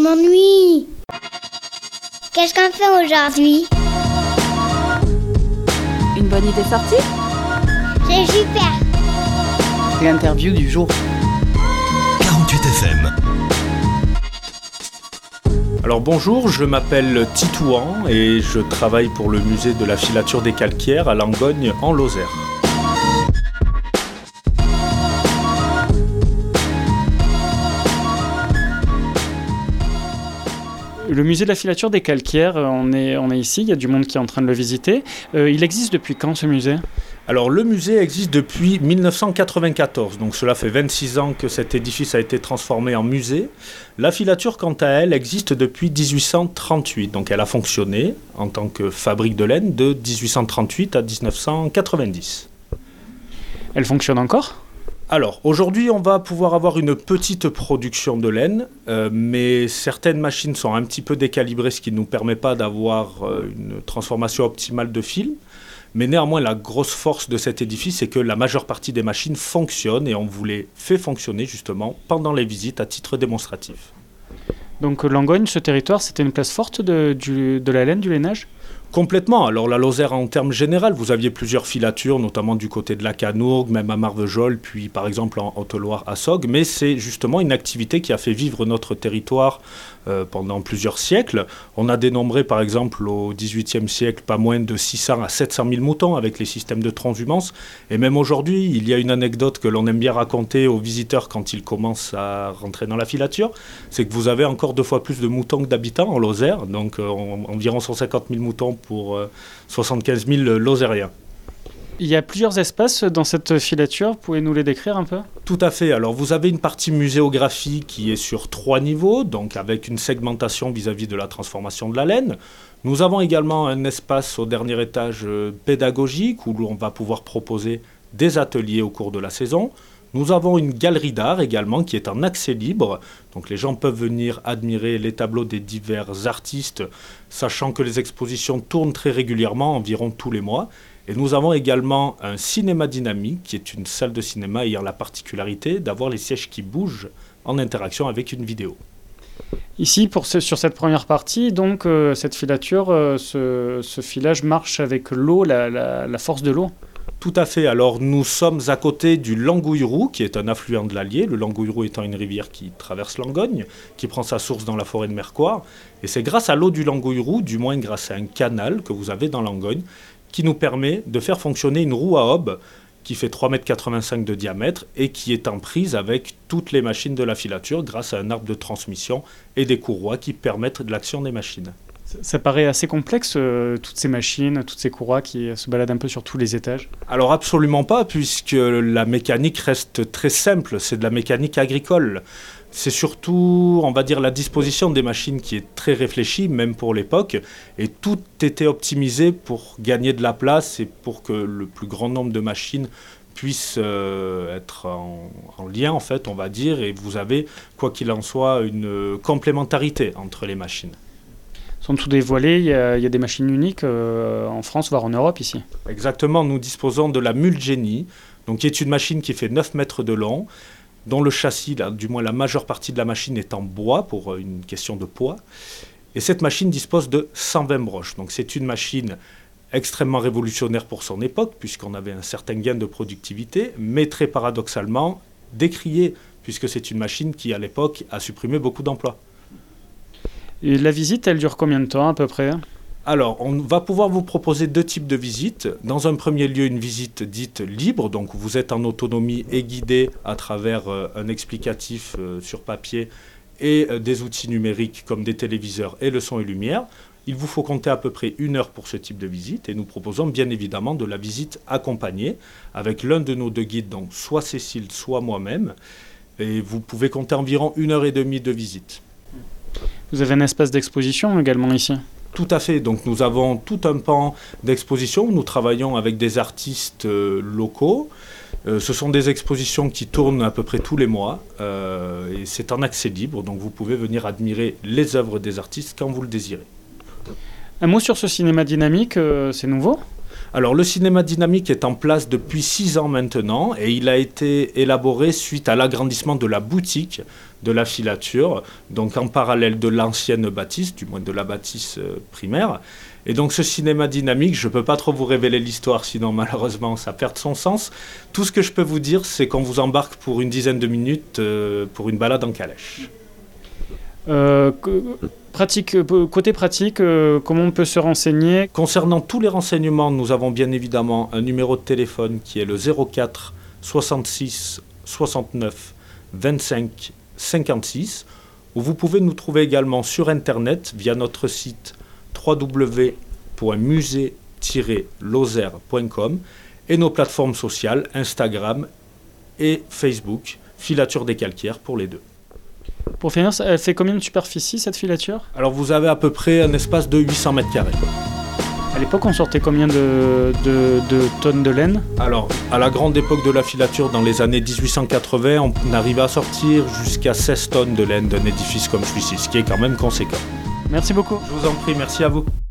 m'ennuie. Qu'est-ce qu'on fait aujourd'hui? Une bonne idée sortie? C'est super. L'interview du jour. 48 FM. Alors bonjour, je m'appelle Titouan et je travaille pour le musée de la filature des calcaires à Langogne en Lozère. Le musée de la filature des calcaires, on est ici, il y a du monde qui est en train de le visiter. Il existe depuis quand ce musée ? Alors le musée existe depuis 1994, donc cela fait 26 ans que cet édifice a été transformé en musée. La filature, quant à elle, existe depuis 1838, donc elle a fonctionné en tant que fabrique de laine de 1838 à 1990. Elle fonctionne encore ? Alors, aujourd'hui, on va pouvoir avoir une petite production de laine, mais certaines machines sont un petit peu décalibrées, ce qui ne nous permet pas d'avoir une transformation optimale de film. Mais néanmoins, la grosse force de cet édifice, c'est que la majeure partie des machines fonctionnent et on vous les fait fonctionner justement pendant les visites à titre démonstratif. Donc Langogne, ce territoire, c'était une place forte de la laine, du lainage ? Complètement. Alors la Lozère en termes généraux, vous aviez plusieurs filatures, notamment du côté de la Canourgue, même à Marvejols, puis par exemple en Haute-Loire à Sogg, mais c'est justement une activité qui a fait vivre notre territoire pendant plusieurs siècles. On a dénombré par exemple au XVIIIe siècle pas moins de 600 à 700 000 moutons avec les systèmes de transhumance, et même aujourd'hui, il y a une anecdote que l'on aime bien raconter aux visiteurs quand ils commencent à rentrer dans la filature, c'est que vous avez encore 2 fois plus de moutons que d'habitants en Lozère, donc environ 150 000 moutons pour 75 000 Lozériens. Il y a plusieurs espaces dans cette filature, pouvez nous les décrire un peu ? Tout à fait. Alors vous avez une partie muséographie qui est sur 3 niveaux, donc avec une segmentation vis-à-vis de la transformation de la laine. Nous avons également un espace au dernier étage pédagogique où on va pouvoir proposer des ateliers au cours de la saison. Nous avons une galerie d'art également qui est en accès libre, donc les gens peuvent venir admirer les tableaux des divers artistes, sachant que les expositions tournent très régulièrement, environ tous les mois. Et nous avons également un cinéma dynamique, qui est une salle de cinéma ayant la particularité d'avoir les sièges qui bougent en interaction avec une vidéo. Ici, sur cette première partie, donc cette filature, ce filage marche avec l'eau, la force de l'eau. Tout à fait. Alors nous sommes à côté du Langouyrou, qui est un affluent de l'Allier. Le Langouyrou étant une rivière qui traverse Langogne, qui prend sa source dans la forêt de Mercoire. Et c'est grâce à l'eau du Langouyrou, du moins grâce à un canal que vous avez dans Langogne, qui nous permet de faire fonctionner une roue à aube qui fait 3,85 m de diamètre et qui est en prise avec toutes les machines de la filature grâce à un arbre de transmission et des courroies qui permettent de l'action des machines. Ça paraît assez complexe, toutes ces machines, toutes ces courroies qui se baladent un peu sur tous les étages. Alors absolument pas, puisque la mécanique reste très simple, c'est de la mécanique agricole. C'est surtout, on va dire, la disposition des machines qui est très réfléchie, même pour l'époque, et tout était optimisé pour gagner de la place et pour que le plus grand nombre de machines puissent être en lien, en fait, on va dire, et vous avez, quoi qu'il en soit, une complémentarité entre les machines. Sont tous dévoilés, il y a des machines uniques en France, voire en Europe ici. Exactement, nous disposons de la Mulgenie, donc qui est une machine qui fait 9 mètres de long, dont le châssis, du moins la majeure partie de la machine est en bois pour une question de poids. Et cette machine dispose de 120 broches. Donc c'est une machine extrêmement révolutionnaire pour son époque, puisqu'on avait un certain gain de productivité, mais très paradoxalement décriée, puisque c'est une machine qui, à l'époque, a supprimé beaucoup d'emplois. Et la visite, elle dure combien de temps à peu près ? Alors, on va pouvoir vous proposer 2 types de visites. Dans un premier lieu, une visite dite libre, donc vous êtes en autonomie et guidé à travers un explicatif sur papier et des outils numériques comme des téléviseurs et le son et lumière. Il vous faut compter à peu près 1 heure pour ce type de visite et nous proposons bien évidemment de la visite accompagnée avec l'un de nos 2 guides, donc soit Cécile, soit moi-même. Et vous pouvez compter environ 1h30 de visite. Vous avez un espace d'exposition également ici ? Tout à fait. Donc nous avons tout un pan d'exposition. Nous travaillons avec des artistes locaux. Ce sont des expositions qui tournent à peu près tous les mois. Et c'est en accès libre. Donc vous pouvez venir admirer les œuvres des artistes quand vous le désirez. Un mot sur ce cinéma dynamique, c'est nouveau ? Alors le cinéma dynamique est en place depuis 6 ans maintenant et il a été élaboré suite à l'agrandissement de la boutique de la filature, donc en parallèle de l'ancienne bâtisse, du moins de la bâtisse primaire. Et donc ce cinéma dynamique, je ne peux pas trop vous révéler l'histoire, sinon malheureusement ça perd son sens. Tout ce que je peux vous dire, c'est qu'on vous embarque pour une dizaine de minutes pour une balade en calèche. Côté pratique, comment on peut se renseigner? Concernant tous les renseignements, nous avons bien évidemment un numéro de téléphone qui est le 04 66 69 25 56, où vous pouvez nous trouver également sur Internet via notre site www.musée-lozère.com et nos plateformes sociales Instagram et Facebook, Filature des Calquières pour les deux. Pour finir, elle fait combien de superficie cette filature? Alors vous avez à peu près un espace de 800 mètres carrés. À l'époque, on sortait combien de tonnes de laine? Alors, à la grande époque de la filature, dans les années 1880, on arrivait à sortir jusqu'à 16 tonnes de laine d'un édifice comme celui-ci, ce qui est quand même conséquent. Merci beaucoup. Je vous en prie, merci à vous.